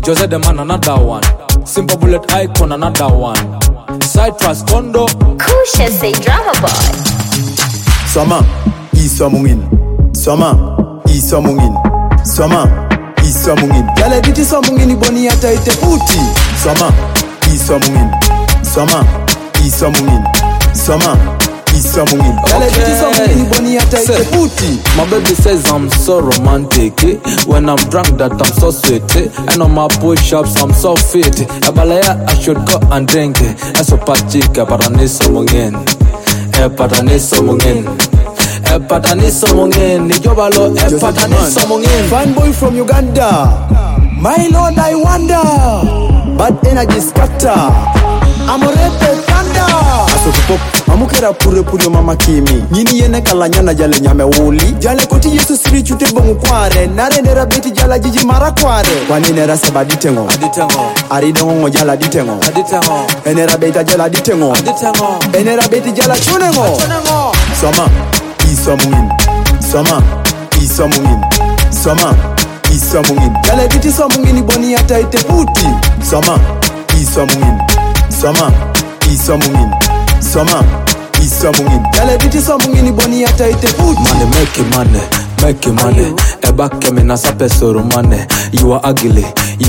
Jose the man another one. Simple Bullet Icon another one. Citrus Kondo. Kusha say drama boy. Swama, iswamungin. Swama, iswamungin. Swama, iswamungin. Yale diti swamungin boni ata ite puti. Swama, iswamungin. Swama, iswamungin. Swama, iswamungin. Yale diti swamungin boni ata ite puti. My baby says I'm so romantic. When I'm drunk that I'm so sweet. And on my push-ups I'm so fit. Abalaya I should go and drink. Eso pachika pataniso mungen. Pataniso mungen. Pataniso mungen. Nijobalo pataniso mungen. Fine boy from Uganda. My lord I wonder. Bad energy scatter. Amorete thunder. Asokupop amukera pure mama kimi. Nyini yene kalanyana jale nyame wuli. Jale koti Yesu siri chute bongu kware. Nare nera beti jala jiji mara kware. Wani nera seba ditengo. Aditengo. Aridongo jala ditengo. Aditengo. Enera beta jala ditengo. Aditengo. Enera beti jala chunengo. Chunengo. Swama, iswamungin. Swama, iswamungin. Swama, iswamungin. Jale diti swamungin boni ata ite puti. Swama, iswamungin. Swama, iswamungin. Swama, iswamungin. Jale diti swamungin boni ata ite puti. Money, make it money. Eba kemi na sape soro money. You are ugly.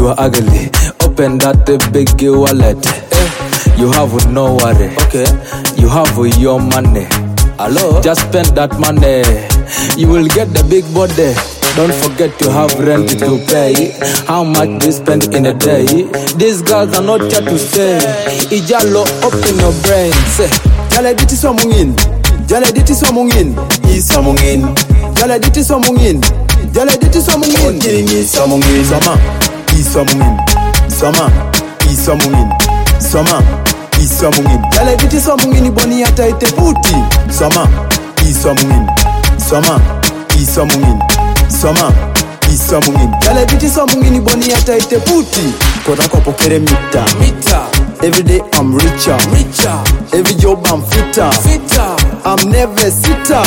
Open that big wallet. You have no worry. Okay. You have your money. Hello. Just spend that money. You will get the big body. Don't forget to have rent to pay. How much we spend in a day? These girls are not here to stay. Ijalo, open your brain. Say, Jale diti swamungin. Jale diti swamungin. Iswamungin. Jale diti swamungin. Jale diti swamungin. Iswamungin. Swama, iswamungin. Swama, iswamungin. Swama, iswamungin. Jale diti swamungin boni ata ite puti. Swama, iswamungin. Swama, iswamungin. Swama, iswamungin. Jale diti swamungin boni ata ite puti. Kota kopo kere mita. Every day I'm richer. Every job I'm fitter. I'm never sitter.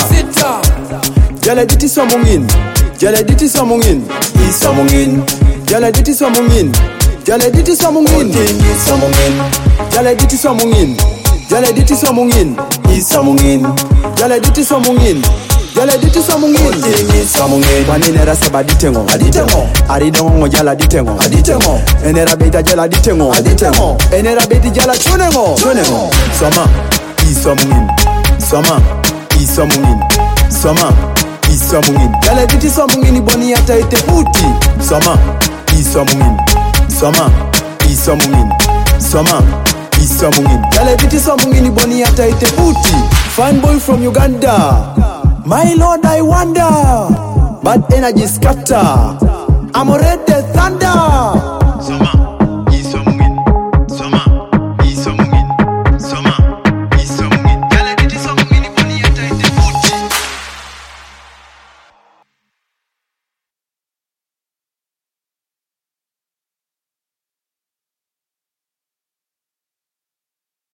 Jale diti swamungin. Jale diti swamungin. Iswamungin. Jale diti swamungin. Jale diti swamungin. Jale diti swamungin. Jale diti swamungin. Iswamungin. Jale diti swamungin. Jale diti swamungin. Wani nera seba ditengo. Aridongo jala ditengo. Enera beta jala ditengo. Enera beti jala chunengo. Swama, iswamungin. Swama, iswamungin. Swama, iswamungin. Jale diti swamungin boni ata ite puti. Swama, iswamungin. Swama, iswamungin. Swama, iswamungin. Jale diti swamungin boni ata ite puti. Fine boy from Uganda. My lord I wonder. Bad energy scatter. Amorete thunder.